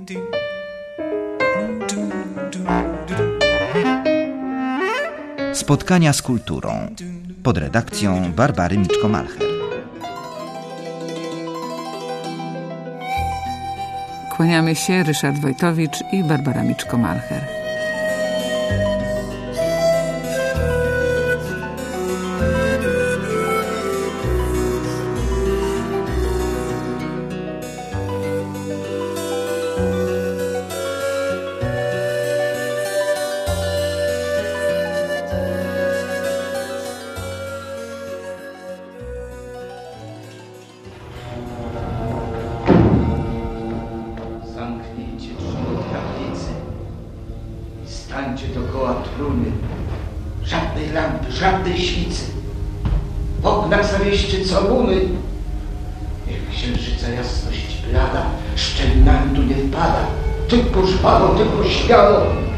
Spotkania z kulturą pod redakcją Barbary Miczko-Malcher. Kłaniamy się, Ryszard Wojtowicz i Barbara Miczko-Malcher. Stańcie dookoła trumny. Żadnej lampy, żadnej świcy. W oknach zawieście całuny. Niech księżyca jasność blada szczelinami tu nie wpada. Tylko żwawo, tylko śmiało.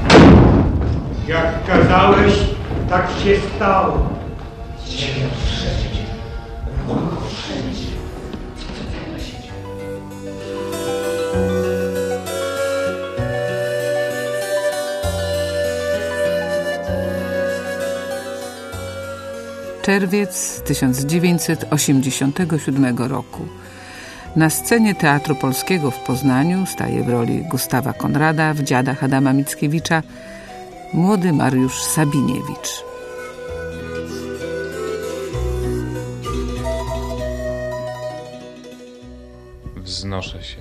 Jak kazałeś, tak się stało. Ziemia wszędzie. Oko wszędzie. Co teraz się dzieje? Czerwiec 1987 roku. Na scenie Teatru Polskiego w Poznaniu staje w roli Gustawa Konrada w Dziadach Adama Mickiewicza młody Mariusz Sabiniewicz. Wznoszę się,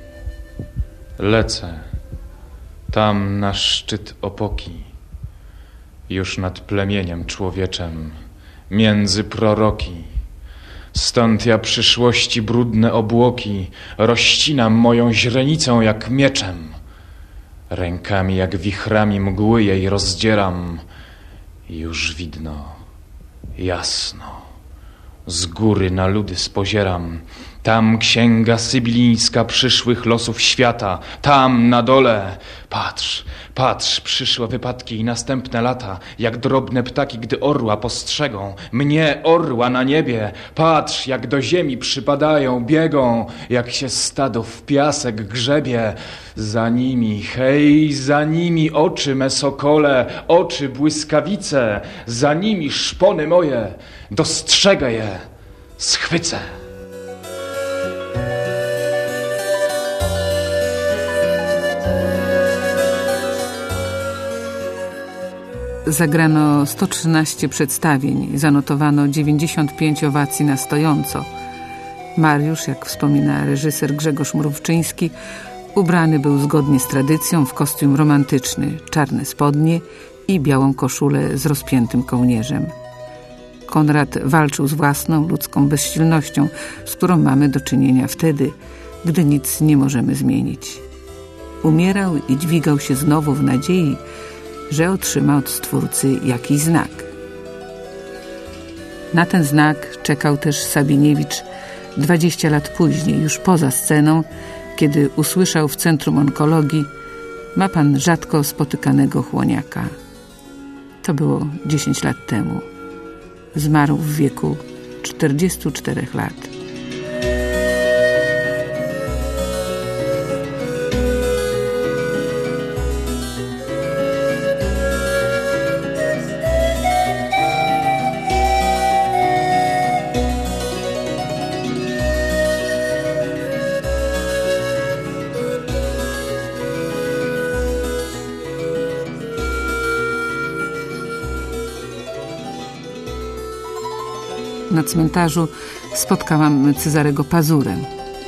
lecę tam na szczyt opoki, już nad plemieniem człowieczem, między proroki. Stąd ja przyszłości brudne obłoki rozcinam moją źrenicą jak mieczem. Rękami jak wichrami mgły jej rozdzieram. Już widno, jasno, z góry na ludy spozieram. Tam księga sybilińska przyszłych losów świata. Tam na dole, patrz, patrz, przyszłe wypadki i następne lata, jak drobne ptaki, gdy orła postrzegą. Mnie, orła na niebie, patrz, jak do ziemi przypadają, biegą, jak się stado w piasek grzebie. Za nimi, hej, za nimi oczy me sokole, oczy błyskawice, za nimi szpony moje, dostrzegę je, schwycę. Zagrano 113 przedstawień, zanotowano 95 owacji na stojąco. Mariusz, jak wspomina reżyser Grzegorz Mrówczyński, ubrany był zgodnie z tradycją w kostium romantyczny, czarne spodnie i białą koszulę z rozpiętym kołnierzem. Konrad walczył z własną ludzką bezsilnością, z którą mamy do czynienia wtedy, gdy nic nie możemy zmienić. Umierał i dźwigał się znowu w nadziei, że otrzyma od Stwórcy jakiś znak. Na ten znak czekał też Sabiniewicz 20 lat później, już poza sceną, kiedy usłyszał w Centrum Onkologii: ma pan rzadko spotykanego chłoniaka. To było 10 lat temu. Zmarł w wieku 44 lat. Na cmentarzu spotkałam Cezarego Pazurę.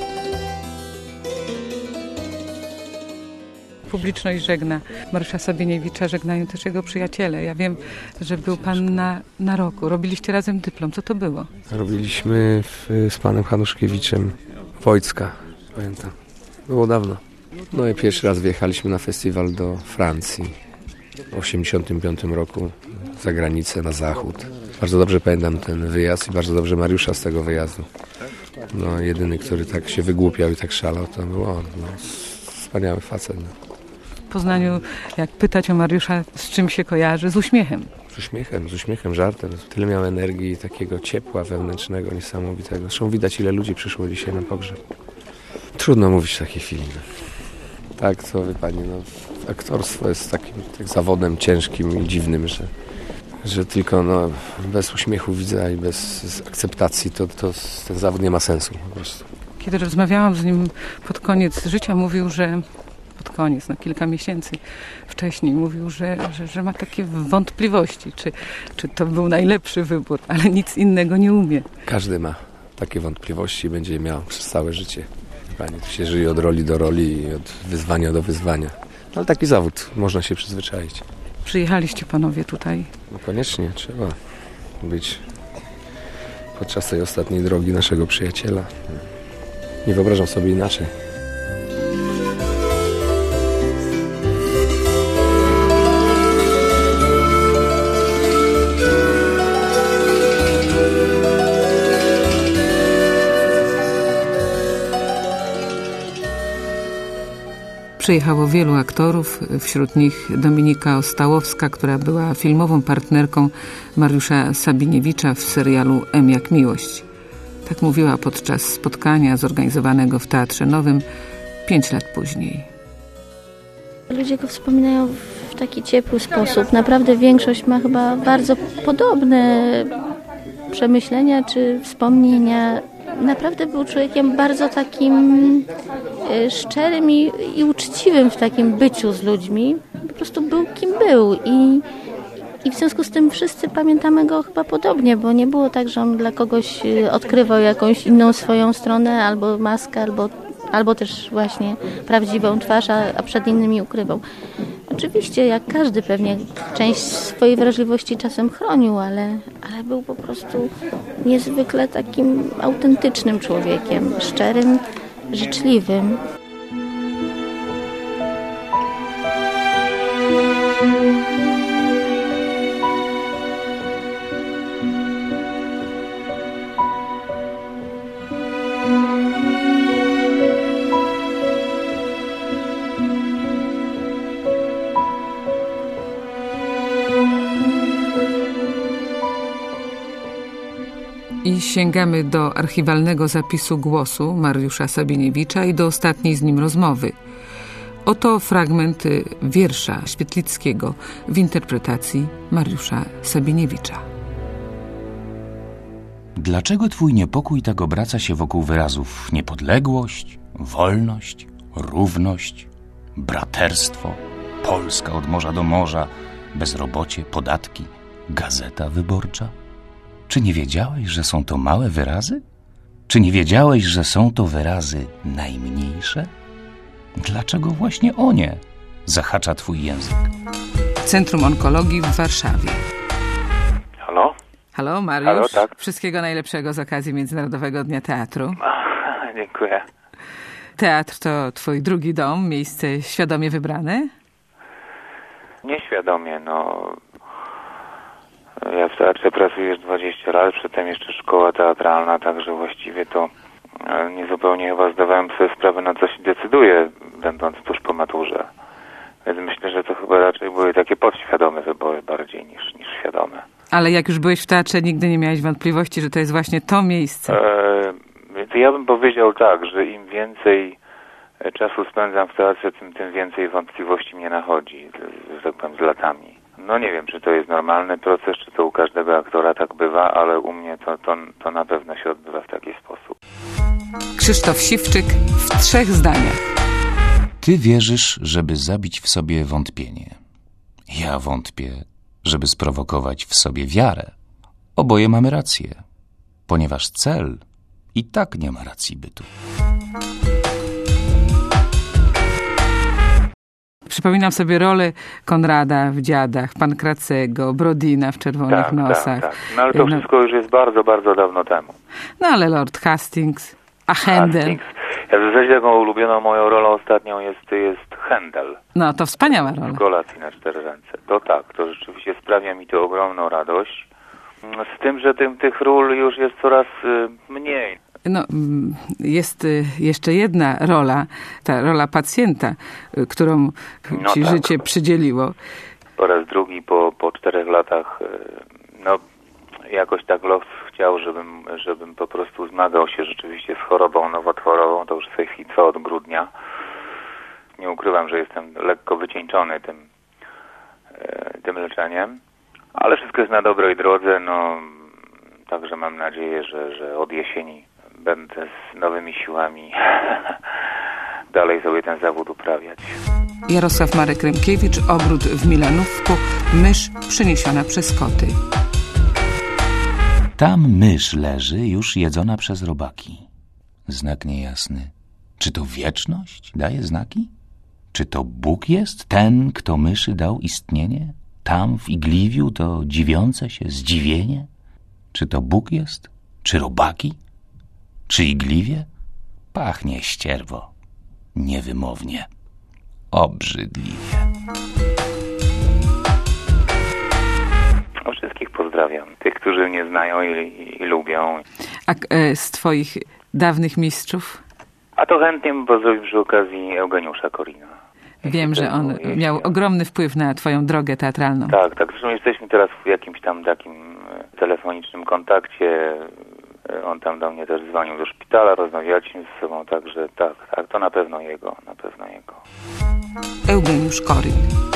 Publiczność żegna Mariusza Sabiniewicza, żegnają też jego przyjaciele. Ja wiem, że był pan na roku. Robiliście razem dyplom. Co to było? Robiliśmy z panem Hanuszkiewiczem Wojcka, pamiętam. Było dawno. No i pierwszy raz wyjechaliśmy na festiwal do Francji w 1985 roku, za granicę, na zachód. Bardzo dobrze pamiętam ten wyjazd i bardzo dobrze Mariusza z tego wyjazdu. No, jedyny, który tak się wygłupiał i tak szalał, to był on. No, wspaniały facet. No. W Poznaniu, jak pytać o Mariusza, z czym się kojarzy? Z uśmiechem. Z uśmiechem, żartem. Tyle miał energii, takiego ciepła wewnętrznego, niesamowitego. Zresztą widać, ile ludzi przyszło dzisiaj na pogrzeb. Trudno mówić w takiej chwili. No. Tak, to wie pani, no, aktorstwo jest takim zawodem ciężkim i dziwnym, że tylko bez uśmiechu widza i bez akceptacji to ten zawód nie ma sensu po prostu. Kiedy rozmawiałam z nim pod koniec życia, mówił, że pod koniec, kilka miesięcy wcześniej, mówił, że ma takie wątpliwości, czy to był najlepszy wybór, ale nic innego nie umie. Każdy ma takie wątpliwości i będzie je miał przez całe życie. Pani, tu się żyje od roli do roli i od wyzwania do wyzwania. Ale taki zawód, można się przyzwyczaić. Przyjechaliście panowie tutaj? No koniecznie, trzeba być podczas tej ostatniej drogi naszego przyjaciela. Nie wyobrażam sobie inaczej. Przyjechało wielu aktorów, wśród nich Dominika Ostałowska, która była filmową partnerką Mariusza Sabiniewicza w serialu M jak miłość. Tak mówiła podczas spotkania zorganizowanego w Teatrze Nowym 5 lat później. Ludzie go wspominają w taki ciepły sposób. Naprawdę większość ma chyba bardzo podobne przemyślenia czy wspomnienia. Naprawdę był człowiekiem bardzo takim szczerym i uczciwym w takim byciu z ludźmi. Po prostu był kim był i w związku z tym wszyscy pamiętamy go chyba podobnie, bo nie było tak, że on dla kogoś odkrywał jakąś inną swoją stronę albo maskę, albo też właśnie prawdziwą twarz, a przed innymi ukrywał. Oczywiście, jak każdy pewnie część swojej wrażliwości czasem chronił, ale był po prostu niezwykle takim autentycznym człowiekiem, szczerym, życzliwym. I sięgamy do archiwalnego zapisu głosu Mariusza Sabiniewicza i do ostatniej z nim rozmowy. Oto fragment wiersza Świetlickiego w interpretacji Mariusza Sabiniewicza. Dlaczego twój niepokój tak obraca się wokół wyrazów niepodległość, wolność, równość, braterstwo, Polska od morza do morza, bezrobocie, podatki, gazeta wyborcza? Czy nie wiedziałeś, że są to małe wyrazy? Czy nie wiedziałeś, że są to wyrazy najmniejsze? Dlaczego właśnie o nie zahacza twój język? Centrum Onkologii w Warszawie. Halo? Halo, Mariusz. Halo, tak? Wszystkiego najlepszego z okazji Międzynarodowego Dnia Teatru. Dziękuję. Teatr to twój drugi dom, miejsce świadomie wybrane? Nieświadomie, Ja w teatrze pracuję już 20 lat, przedtem jeszcze szkoła teatralna, także właściwie to niezupełnie chyba zdawałem sobie sprawę, na co się decyduje, będąc tuż po maturze. Więc myślę, że to chyba raczej były takie podświadome wybory bardziej niż świadome. Ale jak już byłeś w teatrze, nigdy nie miałeś wątpliwości, że to jest właśnie to miejsce? Więc ja bym powiedział tak, że im więcej czasu spędzam w teatrze, tym więcej wątpliwości mnie nachodzi, że tak powiem, z latami. Nie wiem, czy to jest normalny proces, czy to u każdego aktora tak bywa, ale u mnie to na pewno się odbywa w taki sposób. Krzysztof Siwczyk w 3 zdaniach. Ty wierzysz, żeby zabić w sobie wątpienie. Ja wątpię, żeby sprowokować w sobie wiarę. Oboje mamy rację, ponieważ cel i tak nie ma racji bytu. Przypominam sobie rolę Konrada w Dziadach, Pankracego, Brodina w Czerwonych Nosach. Tak. Ale to wszystko już jest bardzo, bardzo dawno temu. Ale Lord Hastings, a Händel. Ja w zasadzie taką ulubioną moją rolą ostatnią jest Händel. To wspaniała rola. W Kolacji na 4 ręce. To tak, to rzeczywiście sprawia mi to ogromną radość. Z tym, że tych ról już jest coraz mniej. Jest jeszcze jedna rola, ta rola pacjenta, którą ci życie przydzieliło. Po raz drugi po 4 latach, jakoś tak los chciał, żebym po prostu zmagał się rzeczywiście z chorobą nowotworową. To już w tej chwili trwa od grudnia. Nie ukrywam, że jestem lekko wycieńczony tym leczeniem, ale wszystko jest na dobrej drodze, także mam nadzieję, że od jesieni będę z nowymi siłami dalej sobie ten zawód uprawiać. Jarosław Marek Rymkiewicz, Obrót w Milanówku, mysz przeniesiona przez koty. Tam mysz leży, już jedzona przez robaki. Znak niejasny. Czy to wieczność daje znaki? Czy to Bóg jest ten, kto myszy dał istnienie? Tam w igliwiu to dziwiące się zdziwienie? Czy to Bóg jest? Czy robaki? Czy igliwie? Pachnie ścierwo. Niewymownie. Obrzydliwie. Wszystkich pozdrawiam. Tych, którzy mnie znają i lubią. A z twoich dawnych mistrzów? A to chętnie bym pozdrowił przy okazji Eugeniusza Korina. Wiem, że on miał ogromny wpływ na twoją drogę teatralną. Tak. Zresztą jesteśmy teraz w jakimś tam takim telefonicznym kontakcie. On tam do mnie też dzwonił do szpitala, rozmawialiśmy ze sobą, także tak, to na pewno jego. Eugeniusz Koryn.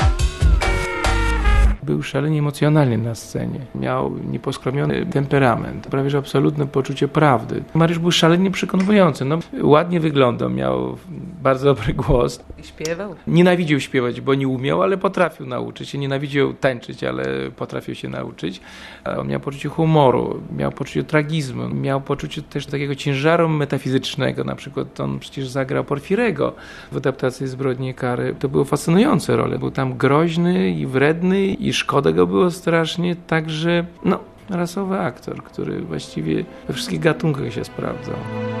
Był szalenie emocjonalny na scenie. Miał nieposkromiony temperament, prawie że absolutne poczucie prawdy. Mariusz był szalenie przekonujący. Ładnie wyglądał, miał bardzo dobry głos. Śpiewał? Nienawidził śpiewać, bo nie umiał, ale potrafił nauczyć się. Nienawidził tańczyć, ale potrafił się nauczyć. On miał poczucie humoru, miał poczucie tragizmu, miał poczucie też takiego ciężaru metafizycznego. Na przykład on przecież zagrał Porfirego w adaptacji Zbrodni i kary. To były fascynujące role. Był tam groźny i wredny i szkoda go było strasznie. Także rasowy aktor, który właściwie we wszystkich gatunkach się sprawdzał.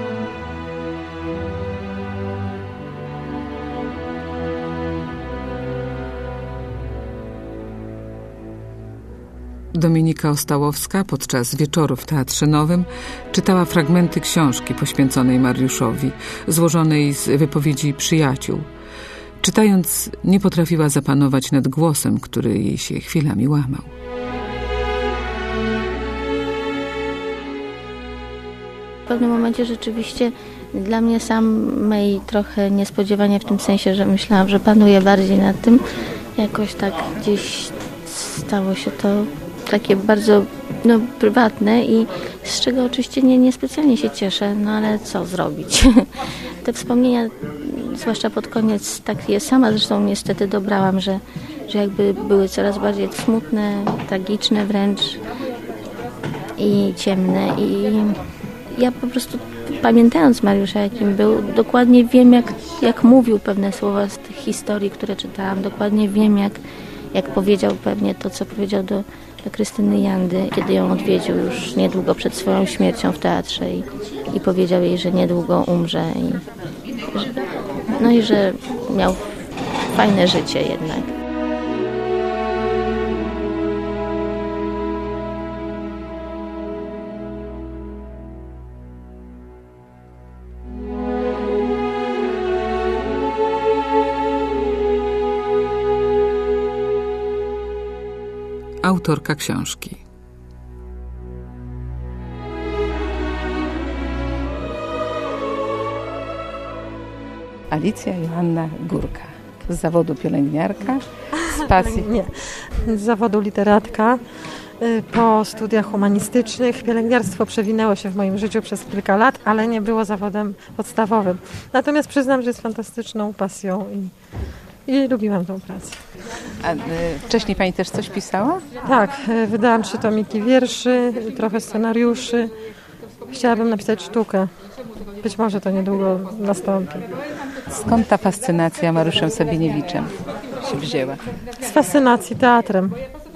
Dominika Ostałowska podczas wieczoru w Teatrze Nowym czytała fragmenty książki poświęconej Mariuszowi, złożonej z wypowiedzi przyjaciół. Czytając, nie potrafiła zapanować nad głosem, który jej się chwilami łamał. W pewnym momencie rzeczywiście dla mnie samej trochę niespodziewanie w tym sensie, że myślałam, że panuję bardziej nad tym. Jakoś tak gdzieś stało się to takie bardzo prywatne i z czego oczywiście niespecjalnie się cieszę, ale co zrobić? Te wspomnienia, zwłaszcza pod koniec, tak je sama zresztą niestety dobrałam, że jakby były coraz bardziej smutne, tragiczne wręcz i ciemne. I ja po prostu pamiętając Mariusza, jakim był, dokładnie wiem, jak mówił pewne słowa z tych historii, które czytałam. Dokładnie wiem, jak powiedział pewnie to, co powiedział do Krystyny Jandy, kiedy ją odwiedził już niedługo przed swoją śmiercią w teatrze i powiedział jej, że niedługo umrze i że miał fajne życie jednak. Autorka książki. Alicja Joanna Górka. Z zawodu pielęgniarka, z pasji. Nie, z zawodu literatka. Po studiach humanistycznych pielęgniarstwo przewinęło się w moim życiu przez kilka lat, ale nie było zawodem podstawowym. Natomiast przyznam, że jest fantastyczną pasją i lubiłam tą pracę. A wcześniej pani też coś pisała? Tak, wydałam 3 tomiki wierszy, trochę scenariuszy. Chciałabym napisać sztukę. Być może to niedługo nastąpi. Skąd ta fascynacja Mariuszem Sabiniewiczoem się wzięła? Z fascynacji teatrem.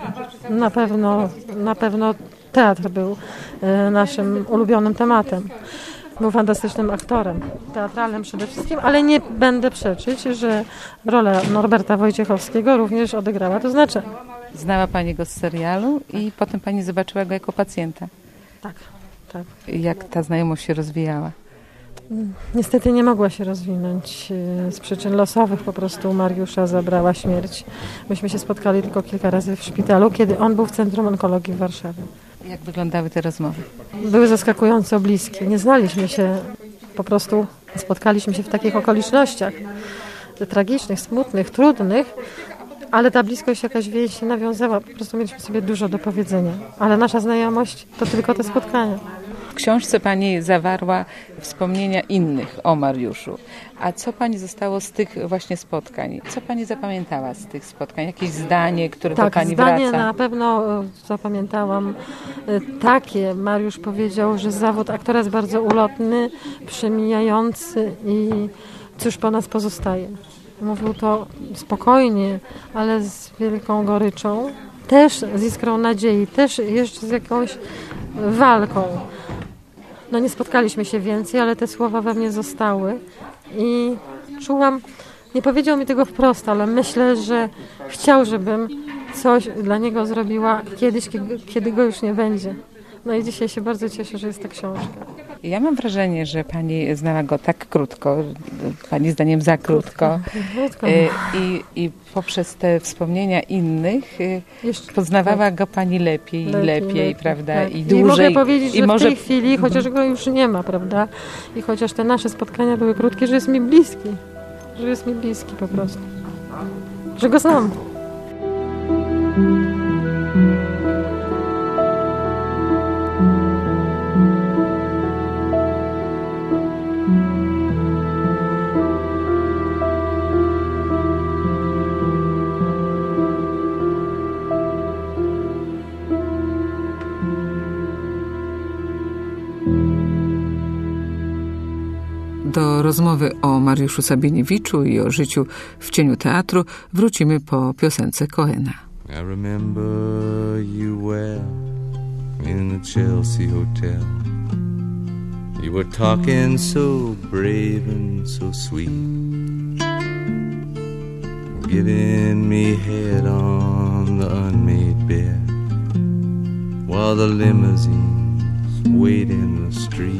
Na pewno teatr był naszym ulubionym tematem. Był fantastycznym aktorem, teatralnym przede wszystkim, ale nie będę przeczyć, że rola Norberta Wojciechowskiego również odegrała to znaczenie. Znała pani go z serialu i potem pani zobaczyła go jako pacjenta. Tak. Jak ta znajomość się rozwijała? Niestety nie mogła się rozwinąć z przyczyn losowych. Po prostu Mariusza zabrała śmierć. Myśmy się spotkali tylko kilka razy w szpitalu, kiedy on był w Centrum Onkologii w Warszawie. Jak wyglądały te rozmowy? Były zaskakująco bliskie. Nie znaliśmy się, po prostu spotkaliśmy się w takich okolicznościach. tragicznych, smutnych, trudnych, ale ta bliskość, jakaś więź się nawiązała. Po prostu mieliśmy sobie dużo do powiedzenia. Ale nasza znajomość to tylko te spotkania. W książce pani zawarła wspomnienia innych o Mariuszu. A co pani zostało z tych właśnie spotkań? Co pani zapamiętała z tych spotkań? Jakieś zdanie, które do pani wraca? Tak, zdanie na pewno zapamiętałam takie. Mariusz powiedział, że zawód aktora jest bardzo ulotny, przemijający i cóż po nas pozostaje. Mówił to spokojnie, ale z wielką goryczą. Też z iskrą nadziei, też jeszcze z jakąś walką. No nie spotkaliśmy się więcej, ale te słowa we mnie zostały i czułam, nie powiedział mi tego wprost, ale myślę, że chciał, żebym coś dla niego zrobiła kiedyś, kiedy go już nie będzie. No i dzisiaj się bardzo cieszę, że jest ta książka. Ja mam wrażenie, że pani znała go tak krótko, pani zdaniem za krótko. I poprzez te wspomnienia innych poznawała go pani lepiej, prawda? Tak. I dłużej. I mogę powiedzieć, że w tej chwili, chociaż go już nie ma, prawda? I chociaż te nasze spotkania były krótkie, że jest mi bliski. Że jest mi bliski po prostu. Że go znam. Do rozmowy o Mariuszu Sabiniewiczu i o życiu w cieniu teatru wrócimy po piosence Cohena. I remember you well in the Chelsea Hotel. You were talking so brave and so sweet, giving me head on the unmade bed while the limousines wait in the street.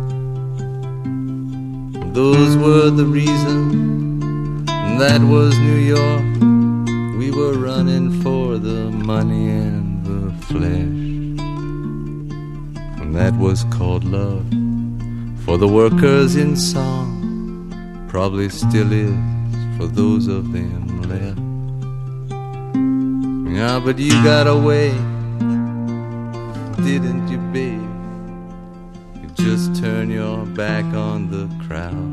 Those were the reasons, that was New York. We were running for the money and the flesh, and that was called love for the workers in song, probably still is for those of them left. Yeah, but you got away, didn't you, babe? Just turn your back on the crowd.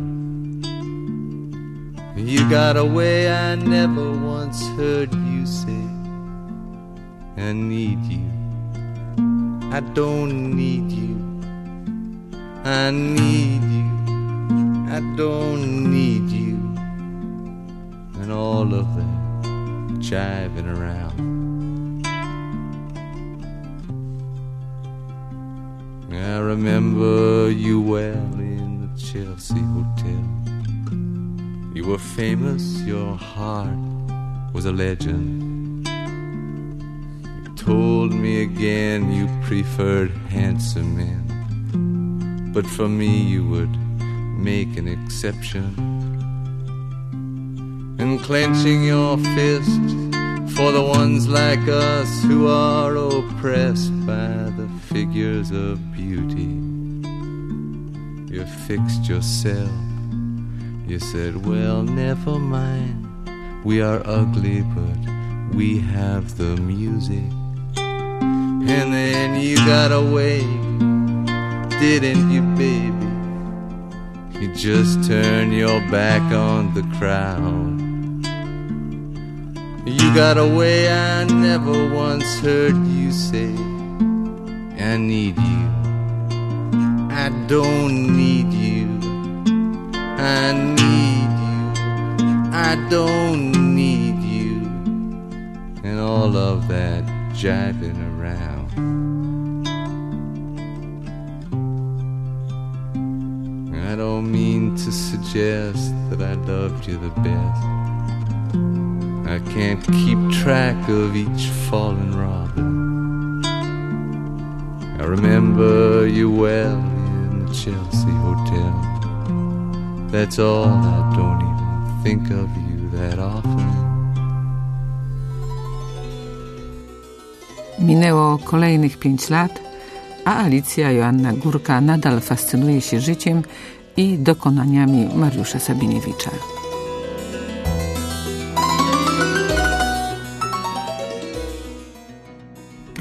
You got away, I never once heard you say, I need you, I don't need you, I need you, I don't need you, and all of that jiving around. I remember you well in the Chelsea Hotel. You were famous, your heart was a legend. You told me again you preferred handsome men, but for me you would make an exception. And clenching your fist for the ones like us who are oppressed by the figures of beauty, you fixed yourself. You said, well, never mind, we are ugly, but we have the music. And then you got away, didn't you, baby? You just turned your back on the crowd. You got away, I never once heard you say, I need you, I don't need you, I need you, I don't need you, and all of that jiving around. I don't mean to suggest that I loved you the best. I can't keep track of each fallen robin. I remember you well in the Chelsea Hotel. That's all, I don't even think of you that often. Minęło kolejnych 5 lat, a Alicja Joanna Górka nadal fascynuje się życiem i dokonaniami Mariusza Sabiniewicza.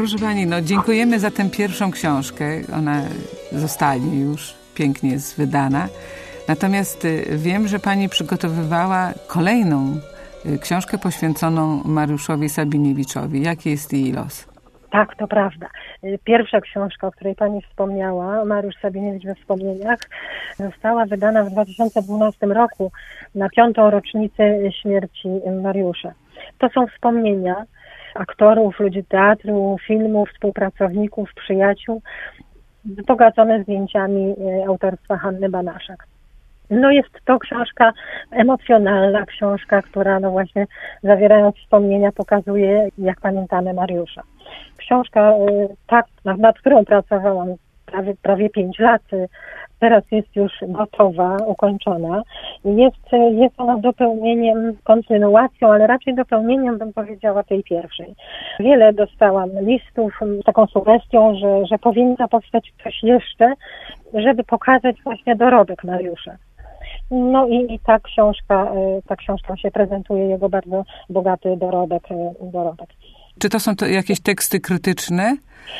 Proszę pani, no dziękujemy za tę pierwszą książkę. Ona zostanie już, pięknie jest wydana. Natomiast wiem, że pani przygotowywała kolejną książkę poświęconą Mariuszowi Sabiniewiczowi. Jaki jest jej los? Tak, to prawda. Pierwsza książka, o której pani wspomniała, Mariusz Sabiniewicz we wspomnieniach, została wydana w 2012 roku na 5. rocznicę śmierci Mariusza. To są wspomnienia aktorów, ludzi teatru, filmu, współpracowników, przyjaciół, wzbogacone zdjęciami autorstwa Hanny Banaszak. No jest to książka emocjonalna, książka, która no właśnie zawierając wspomnienia pokazuje, jak pamiętamy Mariusza. Książka, tak, nad którą pracowałam prawie 5 lat, teraz jest już gotowa, ukończona. Jest ona dopełnieniem, kontynuacją, ale raczej dopełnieniem, bym powiedziała, tej pierwszej. Wiele dostałam listów z taką sugestią, że powinno powstać coś jeszcze, żeby pokazać właśnie dorobek Mariusza. No i ta książka się prezentuje, jego bardzo bogaty dorobek. Czy to są jakieś teksty krytyczne?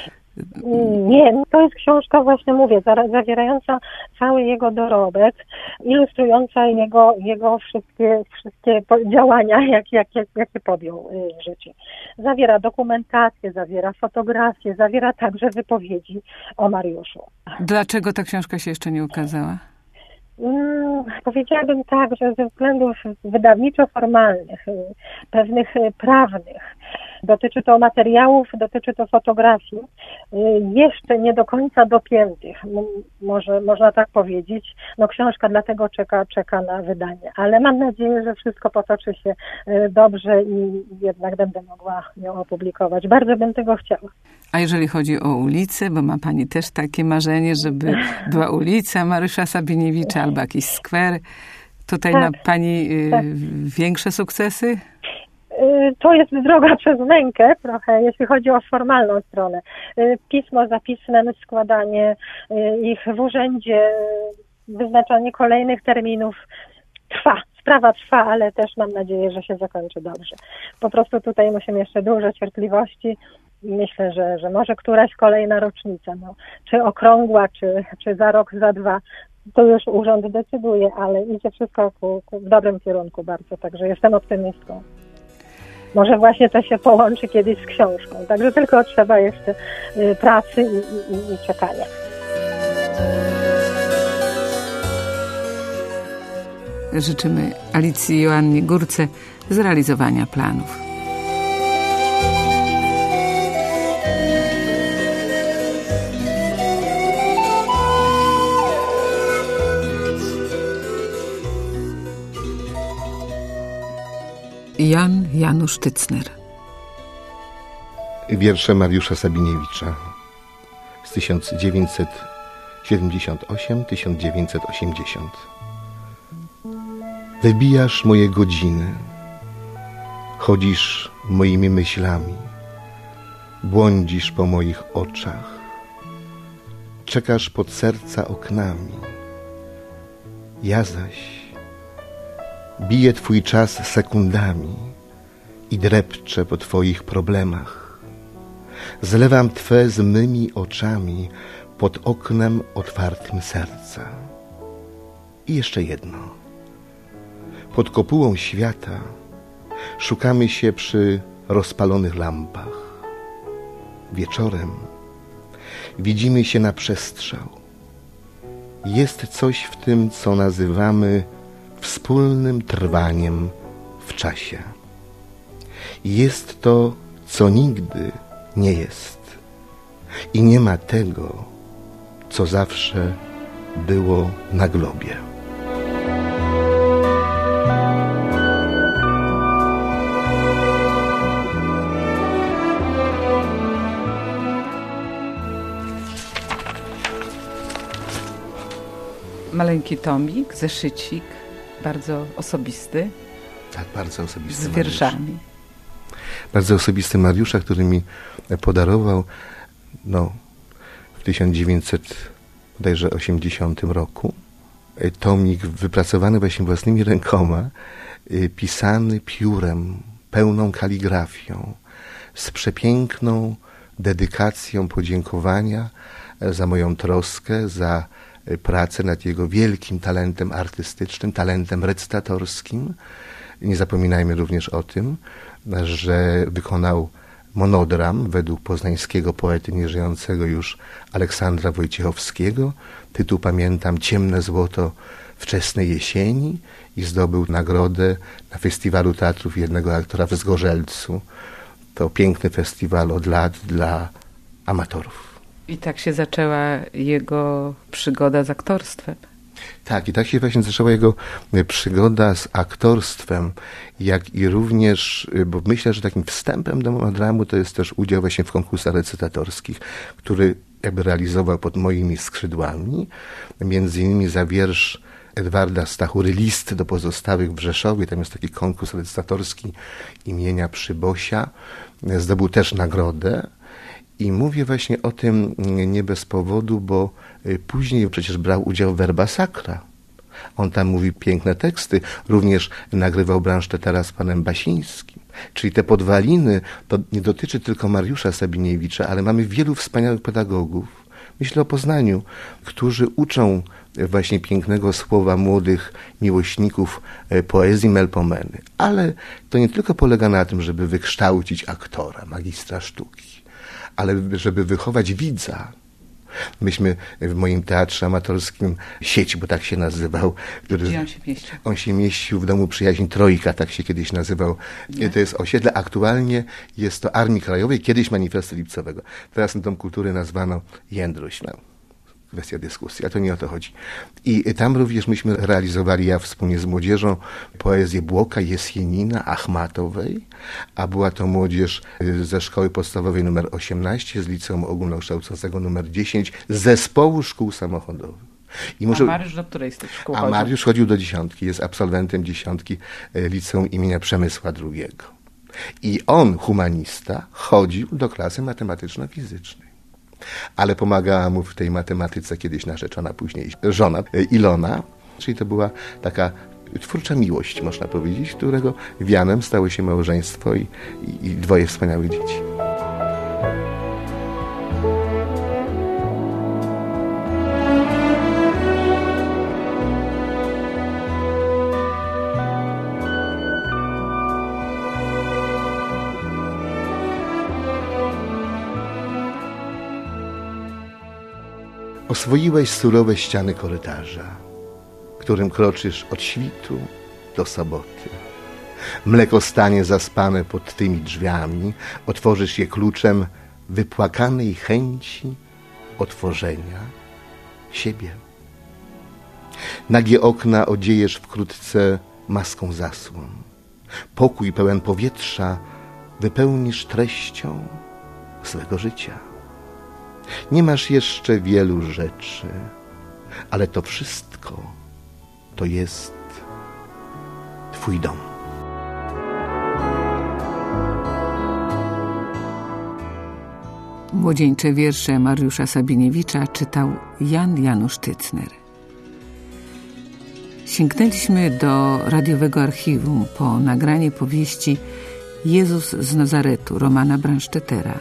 Nie, to jest książka, właśnie mówię, zawierająca cały jego dorobek, ilustrująca jego wszystkie działania, jakie podjął w życiu. Zawiera dokumentację, zawiera fotografię, zawiera także wypowiedzi o Mariuszu. Dlaczego ta książka się jeszcze nie ukazała? Powiedziałabym tak, że ze względów wydawniczo-formalnych, pewnych prawnych, dotyczy to materiałów, dotyczy to fotografii, jeszcze nie do końca dopiętych, może można tak powiedzieć. No książka dlatego czeka na wydanie, ale mam nadzieję, że wszystko potoczy się dobrze i jednak będę mogła ją opublikować. Bardzo bym tego chciała. A jeżeli chodzi o ulicę, bo ma pani też takie marzenie, żeby była ulica Mariusza Sabiniewicza albo jakiś skwer, tutaj ma pani większe sukcesy? To jest droga przez mękę trochę, jeśli chodzi o formalną stronę. Pismo za pismem, składanie ich w urzędzie, wyznaczanie kolejnych terminów trwa. Sprawa trwa, ale też mam nadzieję, że się zakończy dobrze. Po prostu tutaj musimy jeszcze dużo cierpliwości. Myślę, że może któraś kolejna rocznica, no, czy okrągła, czy za rok, za 2, to już urząd decyduje, ale idzie wszystko w dobrym kierunku bardzo, także jestem optymistką. Może właśnie to się połączy kiedyś z książką, także tylko trzeba jeszcze pracy i czekania. Życzymy Alicji Joannie Górce zrealizowania planów. Jan Janusz Tycner. Wiersze Mariusza Sabiniewicza z 1978-1980. Wybijasz moje godziny, chodzisz moimi myślami, błądzisz po moich oczach, czekasz pod serca oknami. Ja zaś biję twój czas sekundami i drepczę po twoich problemach. Zlewam twe z mymi oczami pod oknem otwartym serca. I jeszcze jedno. Pod kopułą świata szukamy się przy rozpalonych lampach. Wieczorem widzimy się na przestrzał. Jest coś w tym, co nazywamy wspólnym trwaniem w czasie. Jest to, co nigdy nie jest i nie ma tego, co zawsze było na globie. Maleńki tomik, zeszycik, bardzo osobisty. Tak, bardzo osobisty. Z wierszami. Bardzo osobisty Mariusza, który mi podarował w 1980 roku. Tomik wypracowany właśnie własnymi rękoma, pisany piórem, pełną kaligrafią, z przepiękną, dedykacją podziękowania za moją troskę, za pracę nad jego wielkim talentem artystycznym, talentem recytatorskim. Nie zapominajmy również o tym, że wykonał monodram według poznańskiego poety nieżyjącego już Aleksandra Wojciechowskiego. Tytuł pamiętam: Ciemne złoto wczesnej jesieni, i zdobył nagrodę na Festiwalu Teatrów Jednego Aktora w Zgorzelcu. To piękny festiwal od lat dla amatorów. I tak się zaczęła jego przygoda z aktorstwem. Tak, i tak się właśnie zaczęła jego przygoda z aktorstwem, jak i również, bo myślę, że takim wstępem do monodramu to jest też udział właśnie w konkursach recytatorskich, który jakby realizował pod moimi skrzydłami, między innymi za wiersz Edwarda Stachury List do pozostałych w Rzeszowie. Tam jest taki konkurs recytatorski imienia Przybosia. Zdobył też nagrodę. I mówię właśnie o tym nie bez powodu, bo później przecież brał udział w Verba Sacra. On tam mówi piękne teksty. Również nagrywał Bransztetera z panem Basińskim. Czyli te podwaliny to nie dotyczy tylko Mariusza Sabiniewicza, ale mamy wielu wspaniałych pedagogów. Myślę o Poznaniu, którzy uczą właśnie pięknego słowa młodych miłośników poezji Melpomeny. Ale to nie tylko polega na tym, żeby wykształcić aktora, magistra sztuki, ale żeby wychować widza. Myśmy w moim teatrze amatorskim Sieć, bo tak się nazywał. Gdzie on się mieścił? On się mieścił w Domu Przyjaźni Trojka, tak się kiedyś nazywał. To jest osiedle, aktualnie jest to Armii Krajowej, kiedyś Manifestu Lipcowego. Teraz Dom Kultury nazwano Jędruś. Kwestia dyskusji, a to nie o to chodzi. I tam również myśmy realizowali, ja wspólnie z młodzieżą, poezję Błoka, Jesjenina, Achmatowej, a była to młodzież ze szkoły podstawowej nr 18, z liceum ogólnokształcącego nr 10, z zespołu szkół samochodowych. A Mariusz do której z tych szkół chodził? A Mariusz chodził do 10, jest absolwentem 10 liceum imienia Przemysła II. I on, humanista, chodził do klasy matematyczno-fizycznej. Ale pomagała mu w tej matematyce kiedyś narzeczona, później żona Ilona. Czyli to była taka twórcza miłość, można powiedzieć, którego wianem stało się małżeństwo i dwoje wspaniałych dzieci. Oswoiłeś surowe ściany korytarza, którym kroczysz od świtu do soboty. Mleko stanie zaspane pod twymi drzwiami, otworzysz je kluczem wypłakanej chęci otworzenia siebie. Nagie okna odziejesz wkrótce maską zasłon. Pokój pełen powietrza wypełnisz treścią swego życia. Nie masz jeszcze wielu rzeczy, ale to wszystko to jest twój dom. Młodzieńcze wiersze Mariusza Sabiniewicza czytał Jan Janusz Tycner. Sięgnęliśmy do radiowego archiwum po nagranie powieści Jezus z Nazaretu Romana Bransztetera.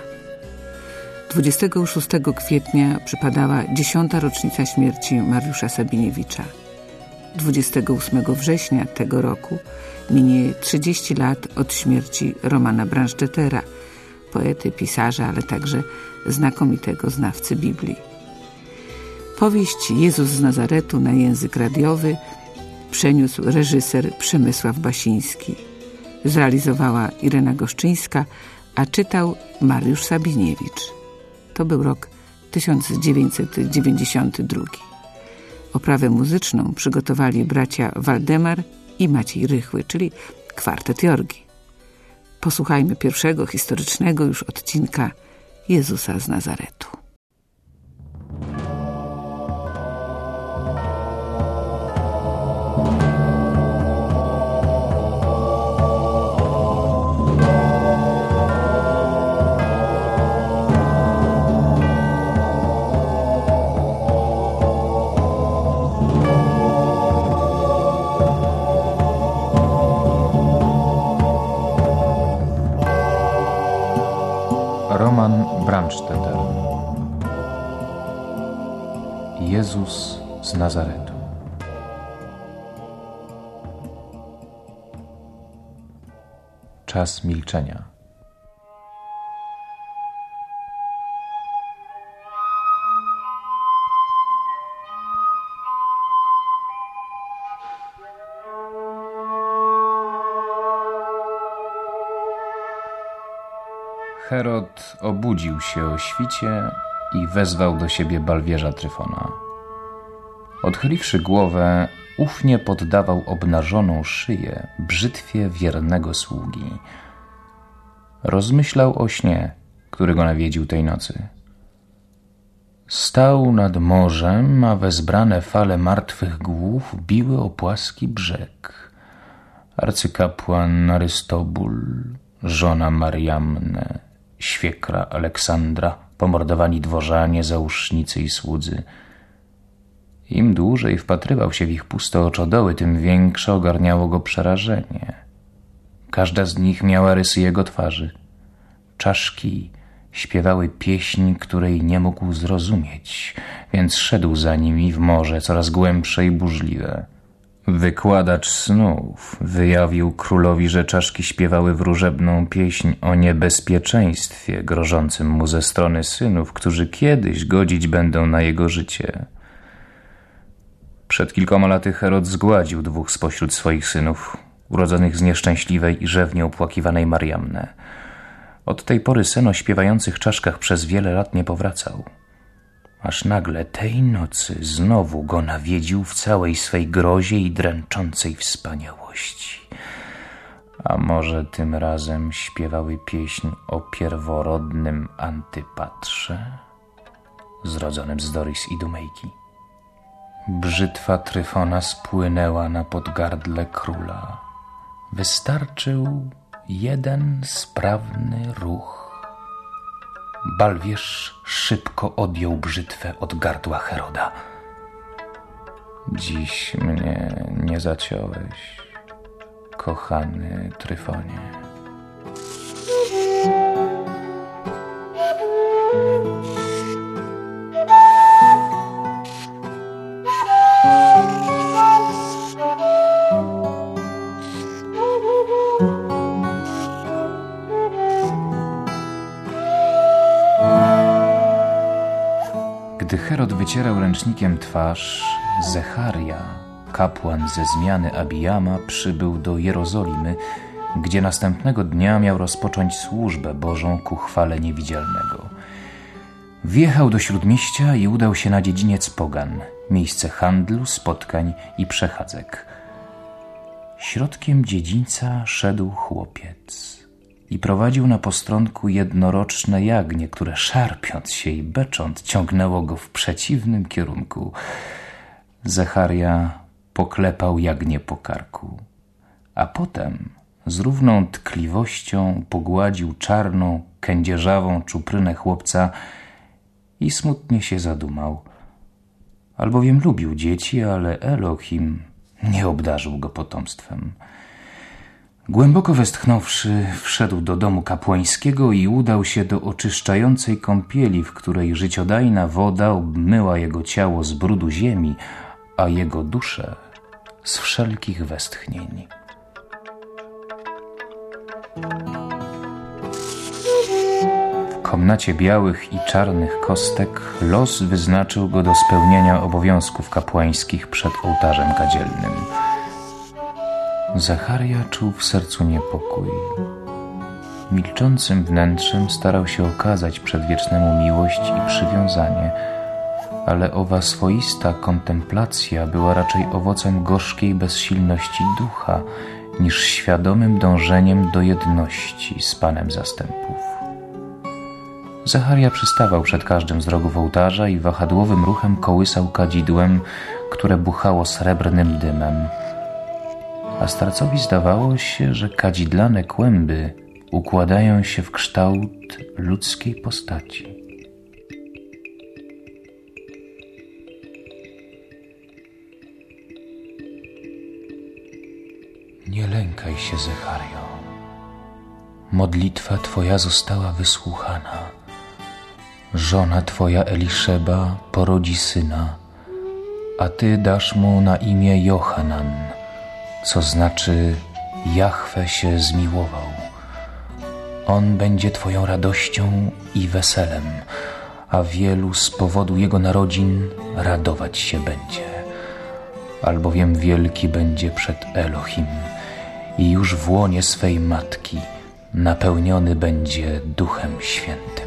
26 kwietnia przypadała 10. rocznica śmierci Mariusza Sabiniewicza. 28 września tego roku minie 30 lat od śmierci Romana Bransztetera, poety, pisarza, ale także znakomitego znawcy Biblii. Powieść Jezus z Nazaretu na język radiowy przeniósł reżyser Przemysław Basiński. Zrealizowała Irena Goszczyńska, a czytał Mariusz Sabiniewicz. To był rok 1992. Oprawę muzyczną przygotowali bracia Waldemar i Maciej Rychły, czyli kwartet Jorgi. Posłuchajmy pierwszego historycznego już odcinka Jezusa z Nazaretu. Roman Roman Brandstetter. Jezus z Nazaretu. Czas milczenia. Herod obudził się o świcie i wezwał do siebie balwierza Tryfona. Odchyliwszy głowę, ufnie poddawał obnażoną szyję brzytwie wiernego sługi. Rozmyślał o śnie, który go nawiedził tej nocy. Stał nad morzem, a wezbrane fale martwych głów biły o płaski brzeg. Arcykapłan Arystobul, żona Mariamne, świekra Aleksandra, pomordowani dworzanie, zausznicy i słudzy. Im dłużej wpatrywał się w ich puste oczodoły, tym większe ogarniało go przerażenie. Każda z nich miała rysy jego twarzy. Czaszki śpiewały pieśń, której nie mógł zrozumieć, więc szedł za nimi w morze coraz głębsze i burzliwe. Wykładacz snów wyjawił królowi, że czaszki śpiewały wróżebną pieśń o niebezpieczeństwie grożącym mu ze strony synów, którzy kiedyś godzić będą na jego życie. Przed kilkoma laty Herod zgładził 2 spośród swoich synów, urodzonych z nieszczęśliwej i rzewnie opłakiwanej Mariamne. Od tej pory sen o śpiewających czaszkach przez wiele lat nie powracał. Aż nagle tej nocy znowu go nawiedził w całej swej grozie i dręczącej wspaniałości. A może tym razem śpiewały pieśń o pierworodnym Antypatrze, zrodzonym z Doris i Dumejki. Brzytwa Tryfona spłynęła na podgardle króla. Wystarczył jeden sprawny ruch. Balwierz szybko odjął brzytwę od gardła Heroda. Dziś mnie nie zaciąłeś, kochany Tryfonie. Gdy Herod wycierał ręcznikiem twarz, Zecharia, kapłan ze zmiany Abijama, przybył do Jerozolimy, gdzie następnego dnia miał rozpocząć służbę Bożą ku chwale niewidzialnego. Wjechał do śródmieścia i udał się na dziedziniec Pogan, miejsce handlu, spotkań i przechadzek. Środkiem dziedzińca szedł chłopiec i prowadził na postronku jednoroczne jagnię, które szarpiąc się i becząc ciągnęło go w przeciwnym kierunku. Zecharia poklepał jagnię po karku, a potem z równą tkliwością pogładził czarną, kędzierzawą czuprynę chłopca i smutnie się zadumał, albowiem lubił dzieci, ale Elohim nie obdarzył go potomstwem. Głęboko westchnąwszy, wszedł do domu kapłańskiego i udał się do oczyszczającej kąpieli, w której życiodajna woda obmyła jego ciało z brudu ziemi, a jego duszę z wszelkich westchnień. W komnacie białych i czarnych kostek los wyznaczył go do spełnienia obowiązków kapłańskich przed ołtarzem kadzielnym. Zecharia czuł w sercu niepokój. Milczącym wnętrzem starał się okazać przedwiecznemu miłość i przywiązanie, ale owa swoista kontemplacja była raczej owocem gorzkiej bezsilności ducha niż świadomym dążeniem do jedności z Panem zastępów. Zecharia przystawał przed każdym z rogów ołtarza i wahadłowym ruchem kołysał kadzidłem, które buchało srebrnym dymem. A starcowi zdawało się, że kadzidlane kłęby układają się w kształt ludzkiej postaci. Nie lękaj się, Zechario. Modlitwa twoja została wysłuchana. żona twoja Eliszeba porodzi syna, a ty dasz mu na imię Johanan, co znaczy Jahwe się zmiłował. On będzie twoją radością i weselem, a wielu z powodu jego narodzin radować się będzie. Albowiem wielki będzie przed Elohim i już w łonie swej matki napełniony będzie Duchem Świętym.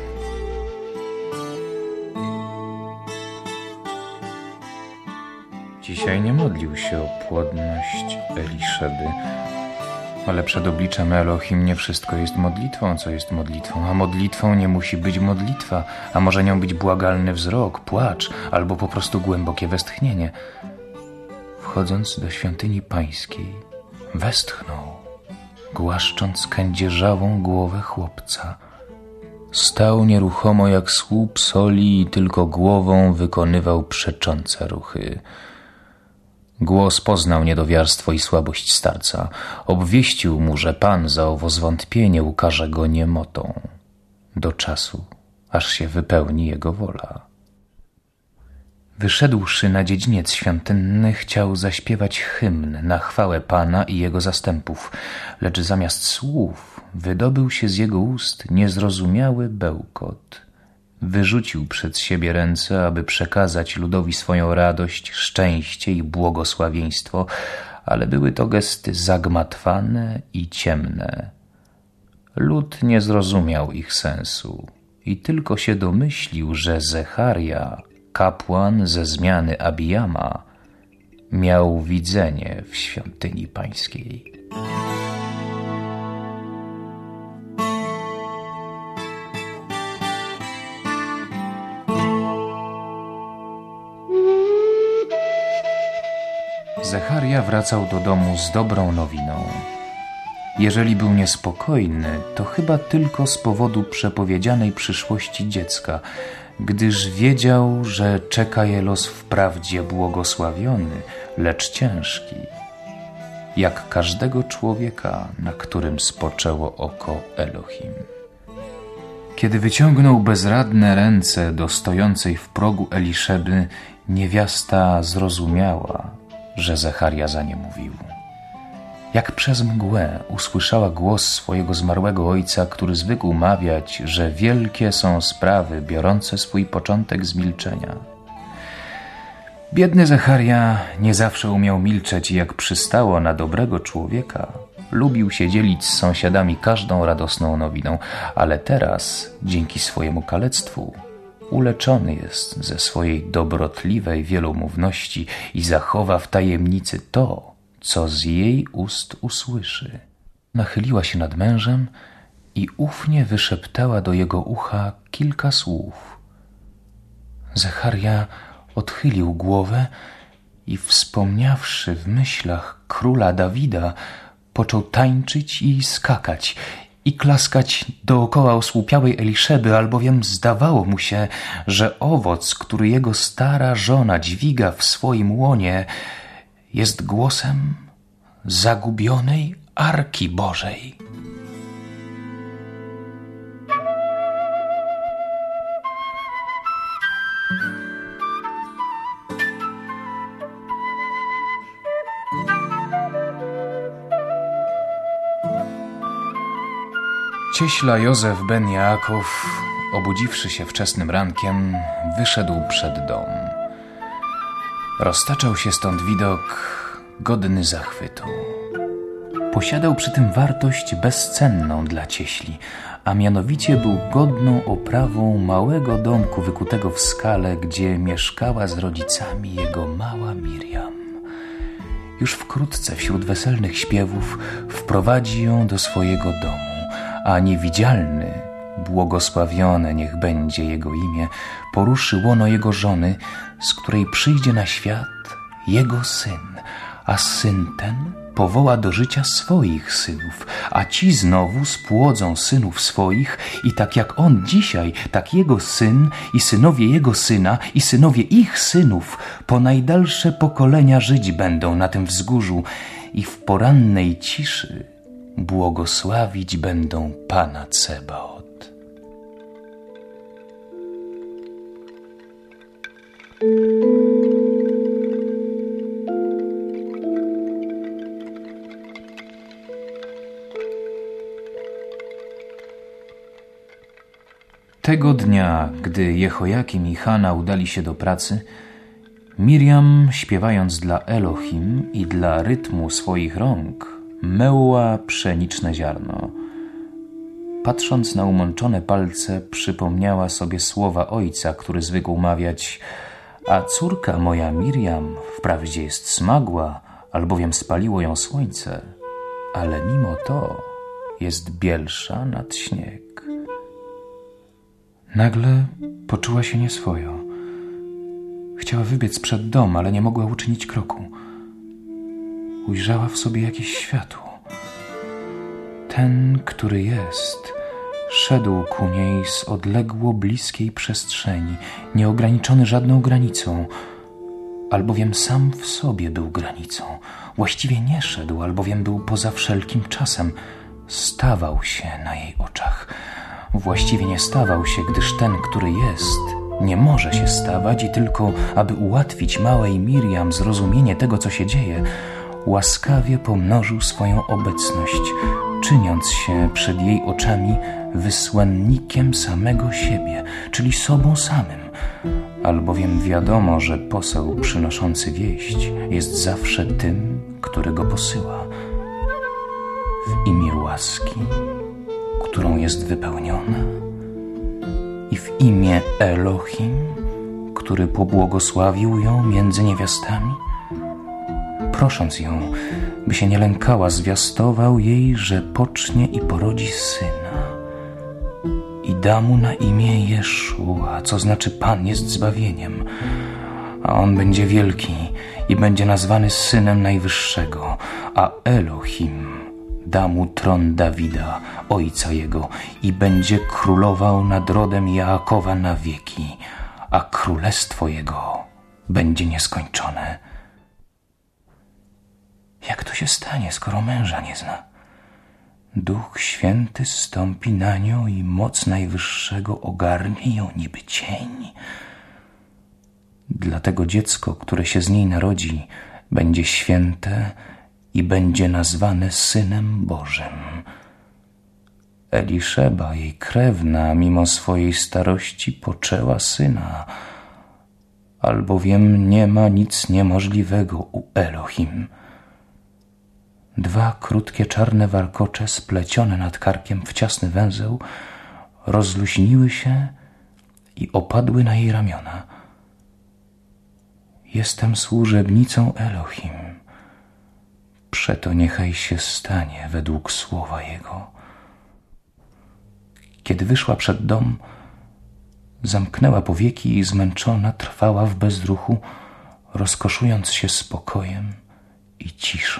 Dzisiaj nie modlił się o płodność Eliszeby, ale przed obliczem Elohim nie wszystko jest modlitwą, co jest modlitwą, a modlitwą nie musi być modlitwa, a może nią być błagalny wzrok, płacz albo po prostu głębokie westchnienie. Wchodząc do świątyni pańskiej, westchnął, głaszcząc kędzierzawą głowę chłopca. Stał nieruchomo jak słup soli i tylko głową wykonywał przeczące ruchy. Głos poznał niedowiarstwo i słabość starca. Obwieścił mu, że Pan za owo zwątpienie ukarze go niemotą, do czasu, aż się wypełni jego wola. Wyszedłszy na dziedziniec świątynny, chciał zaśpiewać hymn na chwałę Pana i jego zastępów, lecz zamiast słów wydobył się z jego ust niezrozumiały bełkot. Wyrzucił przed siebie ręce, aby przekazać ludowi swoją radość, szczęście i błogosławieństwo, ale były to gesty zagmatwane i ciemne. Lud nie zrozumiał ich sensu i tylko się domyślił, że Zecharia, kapłan ze zmiany Abijama, miał widzenie w świątyni pańskiej. Zecharia wracał do domu z dobrą nowiną. Jeżeli był niespokojny, to chyba tylko z powodu przepowiedzianej przyszłości dziecka, gdyż wiedział, że czeka je los wprawdzie błogosławiony, lecz ciężki, jak każdego człowieka, na którym spoczęło oko Elohim. Kiedy wyciągnął bezradne ręce do stojącej w progu Eliszeby, niewiasta zrozumiała, że Zecharia za nie mówił. Jak przez mgłę usłyszała głos swojego zmarłego ojca, który zwykł mawiać, że wielkie są sprawy biorące swój początek z milczenia. Biedny Zecharia nie zawsze umiał milczeć i jak przystało na dobrego człowieka, lubił się dzielić z sąsiadami każdą radosną nowiną, ale teraz, dzięki swojemu kalectwu, uleczony jest ze swojej dobrotliwej wielomówności i zachowa w tajemnicy to, co z jej ust usłyszy. Nachyliła się nad mężem i ufnie wyszeptała do jego ucha kilka słów. Zecharia odchylił głowę i wspomniawszy w myślach króla Dawida, począł tańczyć i skakać i klaskać dookoła osłupiałej Eliszeby, albowiem zdawało mu się, że owoc, który jego stara żona dźwiga w swoim łonie, jest głosem zagubionej Arki Bożej. Cieśla Józef ben Jaakov, obudziwszy się wczesnym rankiem, wyszedł przed dom. Roztaczał się stąd widok godny zachwytu. Posiadał przy tym wartość bezcenną dla cieśli, a mianowicie był godną oprawą małego domku wykutego w skale, gdzie mieszkała z rodzicami jego mała Miriam. Już wkrótce wśród weselnych śpiewów wprowadzi ją do swojego domu, a niewidzialny, błogosławione niech będzie jego imię, poruszy łono jego żony, z której przyjdzie na świat jego syn, a syn ten powoła do życia swoich synów, a ci znowu spłodzą synów swoich i tak jak on dzisiaj, tak jego syn i synowie jego syna i synowie ich synów po najdalsze pokolenia żyć będą na tym wzgórzu i w porannej ciszy błogosławić będą Pana Cebaot. Tego dnia, gdy Jehojakim i Hanna udali się do pracy, Miriam, śpiewając dla Elohim i dla rytmu swoich rąk, mełła pszeniczne ziarno. Patrząc na umączone palce, przypomniała sobie słowa ojca, który zwykł mawiać: a córka moja Miriam wprawdzie jest smagła, albowiem spaliło ją słońce, ale mimo to jest bielsza nad śnieg. Nagle poczuła się nieswojo. Chciała wybiec przed dom, ale nie mogła uczynić kroku. Ujrzała w sobie jakieś światło. Ten, który jest, szedł ku niej z odległo bliskiej przestrzeni, nieograniczony żadną granicą, albowiem sam w sobie był granicą. Właściwie nie szedł, albowiem był poza wszelkim czasem. Stawał się na jej oczach. Właściwie nie stawał się, gdyż ten, który jest, nie może się stawać i tylko, aby ułatwić małej Miriam zrozumienie tego, co się dzieje, łaskawie pomnożył swoją obecność, czyniąc się przed jej oczami wysłannikiem samego siebie, czyli sobą samym, albowiem wiadomo, że poseł przynoszący wieść jest zawsze tym, który go posyła. W imię łaski, którą jest wypełniona, i w imię Elohim, który pobłogosławił ją między niewiastami, prosząc ją, by się nie lękała, zwiastował jej, że pocznie i porodzi syna i da mu na imię Jeszua, co znaczy Pan jest zbawieniem, a on będzie wielki i będzie nazwany Synem Najwyższego, a Elohim da mu tron Dawida, ojca jego, i będzie królował nad rodem Jaakowa na wieki, a królestwo jego będzie nieskończone. Jak to się stanie, skoro męża nie zna? Duch Święty zstąpi na nią i moc Najwyższego ogarnie ją niby cień. Dlatego dziecko, które się z niej narodzi, będzie święte i będzie nazwane Synem Bożym. Eliszeba, jej krewna, mimo swojej starości poczęła syna, albowiem nie ma nic niemożliwego u Elohim. 2 krótkie czarne warkocze splecione nad karkiem w ciasny węzeł rozluźniły się i opadły na jej ramiona. Jestem służebnicą Elohim. Przeto niechaj się stanie według słowa Jego. Kiedy wyszła przed dom, zamknęła powieki i zmęczona trwała w bezruchu, rozkoszując się spokojem i ciszą.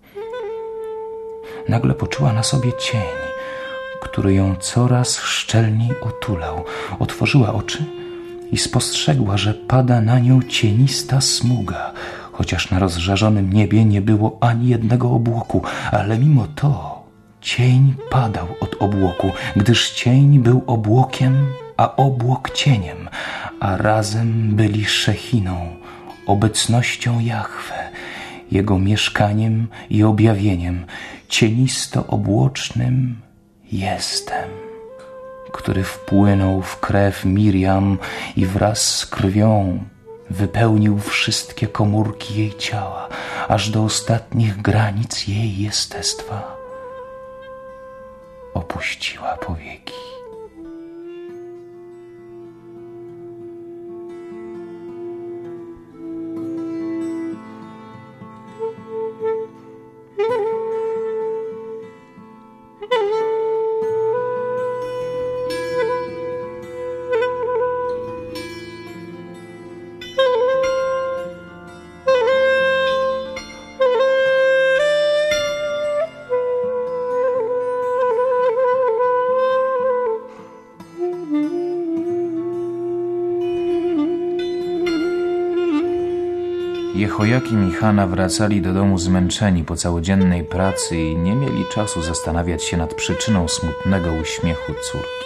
Nagle poczuła na sobie cień, który ją coraz szczelniej otulał. Otworzyła oczy i spostrzegła, że pada na nią cienista smuga, chociaż na rozżarzonym niebie nie było ani jednego obłoku, ale mimo to cień padał od obłoku, gdyż cień był obłokiem, a obłok cieniem, a razem byli Szechiną, obecnością Jahwe, Jego mieszkaniem i objawieniem, cienisto-obłocznym jestem, który wpłynął w krew Miriam i wraz z krwią wypełnił wszystkie komórki jej ciała, aż do ostatnich granic jej jestestwa. Opuściła powieki. Jehojakim i Hanna wracali do domu zmęczeni po całodziennej pracy i nie mieli czasu zastanawiać się nad przyczyną smutnego uśmiechu córki.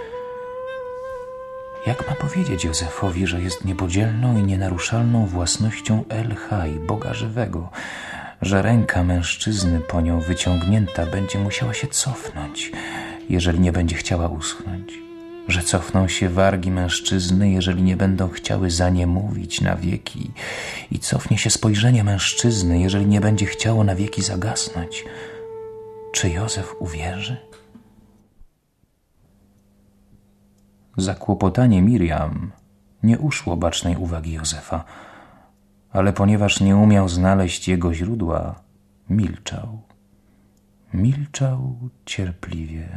Jak ma powiedzieć Józefowi, że jest niepodzielną i nienaruszalną własnością El-Chai, Boga żywego, że ręka mężczyzny po nią wyciągnięta będzie musiała się cofnąć, jeżeli nie będzie chciała uschnąć? że cofną się wargi mężczyzny, jeżeli nie będą chciały za nie mówić na wieki, i cofnie się spojrzenie mężczyzny, jeżeli nie będzie chciało na wieki zagasnąć. Czy Józef uwierzy? Zakłopotanie Miriam nie uszło bacznej uwagi Józefa, ale ponieważ nie umiał znaleźć jego źródła, milczał. Milczał cierpliwie.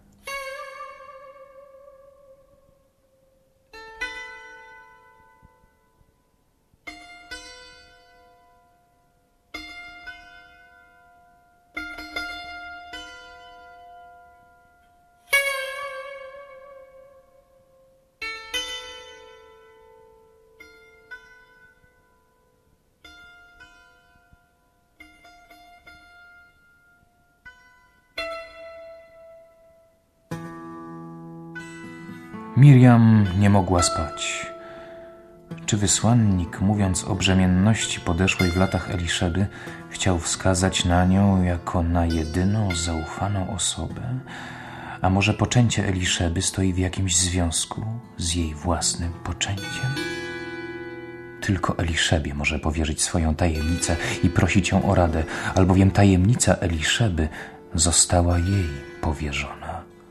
Miriam nie mogła spać. Czy wysłannik, mówiąc o brzemienności podeszłej w latach Eliszeby, chciał wskazać na nią jako na jedyną zaufaną osobę? A może poczęcie Eliszeby stoi w jakimś związku z jej własnym poczęciem? Tylko Eliszebie może powierzyć swoją tajemnicę i prosić ją o radę, albowiem tajemnica Eliszeby została jej powierzona.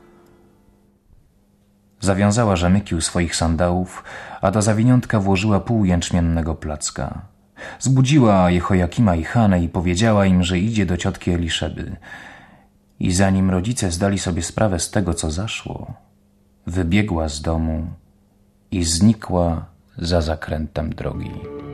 Zawiązała rzemyki u swoich sandałów, a do zawiniątka włożyła pół jęczmiennego placka. Zbudziła Jehoiakima i Hanę i powiedziała im, że idzie do ciotki Eliszeby. I zanim rodzice zdali sobie sprawę z tego, co zaszło, wybiegła z domu i znikła za zakrętem drogi.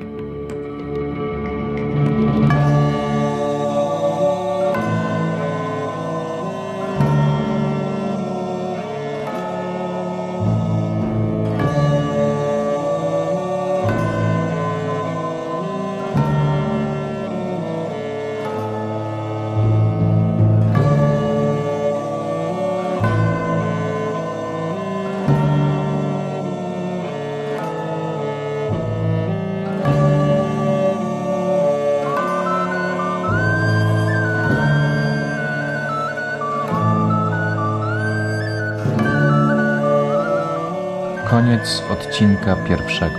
Koniec odcinka pierwszego.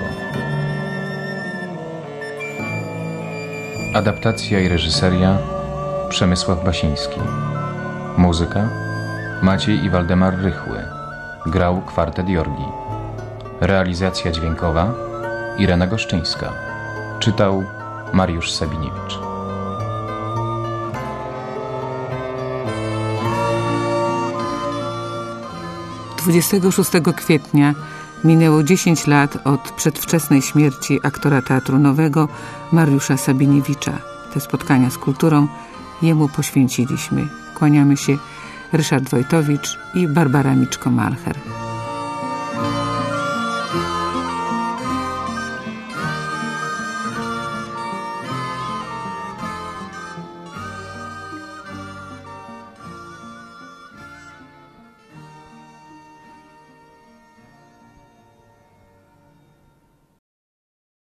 Adaptacja i reżyseria Przemysław Basiński. Muzyka Maciej i Waldemar Rychły. Grał kwartet Jorgi. Realizacja dźwiękowa Irena Goszczyńska. Czytał Mariusz Sabiniewicz. Dwudziestego 6 kwietnia minęło 10 lat od przedwczesnej śmierci aktora Teatru Nowego Mariusza Sabiniewicza. Te spotkania z kulturą jemu poświęciliśmy. Kłaniamy się Ryszard Wojtowicz i Barbara Miczko-Malcher.